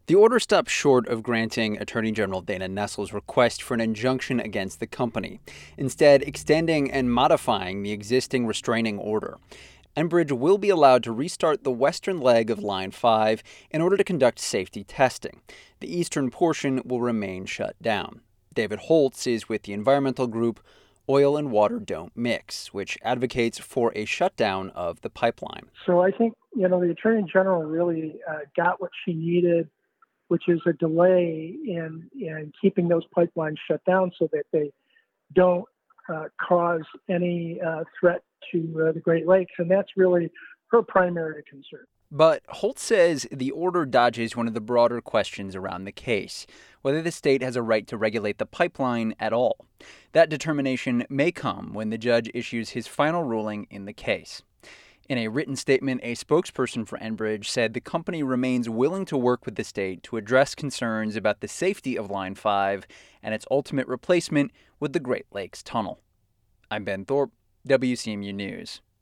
The order stopped short of granting Attorney General Dana Nessel's request for an injunction against the company, instead extending and modifying the existing restraining order. Enbridge will be allowed to restart the western leg of Line 5 in order to conduct safety testing. The eastern portion will remain shut down. David Holtz is with the environmental group Oil and Water Don't Mix, which advocates for a shutdown of the pipeline. So I think, the Attorney General really got what she needed, which is a delay in keeping those pipelines shut down so that they don't cause any threat to the Great Lakes. And that's really her primary concern. But Holtz says the order dodges one of the broader questions around the case, whether the state has a right to regulate the pipeline at all. That determination may come when the judge issues his final ruling in the case. In a written statement, a spokesperson for Enbridge said the company remains willing to work with the state to address concerns about the safety of Line 5 and its ultimate replacement with the Great Lakes Tunnel. I'm Ben Thorpe, WCMU News.